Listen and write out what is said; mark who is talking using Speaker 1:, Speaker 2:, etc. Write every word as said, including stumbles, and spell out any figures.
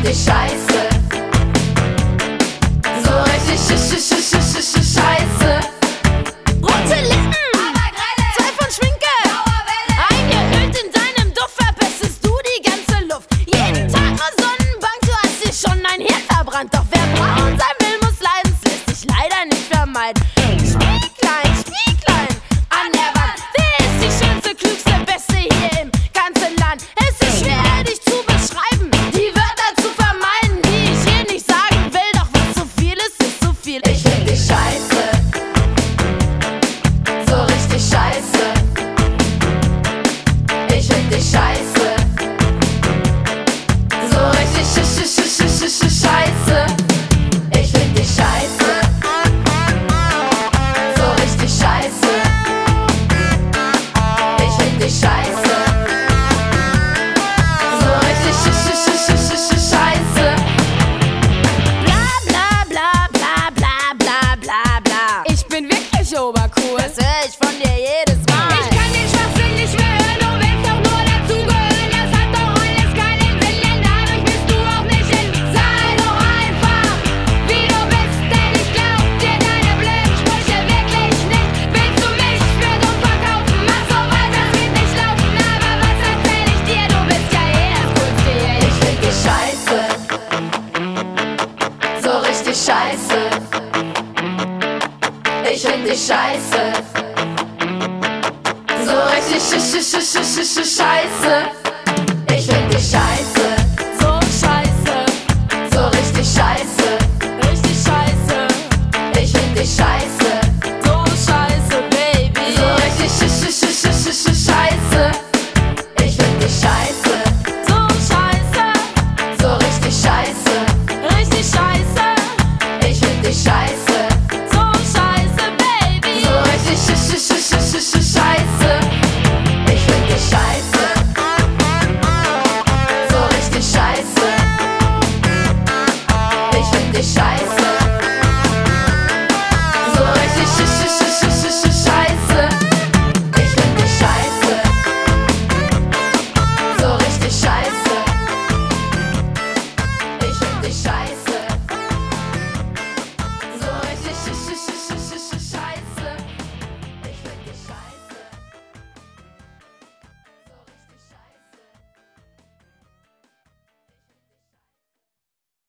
Speaker 1: dich scheiße. So richtig sch sch sch sch sch sch scheiße.
Speaker 2: Rote Lippen, zwei von Schminke, eingehüllt in deinem Duft verpestest du die ganze Luft. Jeden Tag nur Sonnenbank, du hast dir schon ein Hirn verbrannt. Doch wer braun sein will, muss leiden, es lässt sich leider nicht vermeiden. Spieglein, Spieglein an der Wand, wer ist die schönste, klügste, beste hier im ganzen Land? Es ist schwer, dich zu beschreiben, die Wörter zu vermeiden, die ich hier nicht sagen will. Doch was zu viel ist, ist zu viel.
Speaker 1: Ich find dich scheiße. So richtig scheiße. Ich find dich scheiße. So richtig sch sch sch sch sch sch scheiße. Ich find dich scheiße. So richtig scheiße. Ich find dich scheiße. So richtig sch sch sch sch sch sch scheiße.
Speaker 2: Bla bla bla bla bla bla bla bla. Ich bin wirklich obercool, das hör ich von dir jedes Mal.
Speaker 3: Ich kann den Schwachsinn nicht mehr hören, du willst doch nur dazugehören. Das hat doch alles keinen Sinn, denn dadurch bist du auch nicht in. Sei doch einfach, wie du bist, denn ich glaub dir deine blöden Sprüche wirklich nicht. Willst du mich für dumm verkaufen? Mach so weiter, es wird nicht laufen. Aber was erzähl ich dir, du bist ja eh das Coolste hier.
Speaker 1: Ich find dich scheiße. So richtig scheiße. Ich find dich scheiße. So richtig sch sch sch sch sch sch scheiße. Ich find dich scheiße.
Speaker 2: So scheiße,
Speaker 1: So richtig scheiße.
Speaker 2: richtig scheiße,
Speaker 1: Ich find dich scheiße.
Speaker 2: so scheiße, Baby.
Speaker 1: So richtig sch sch sch sch sch sch scheiße. Ich find dich scheiße.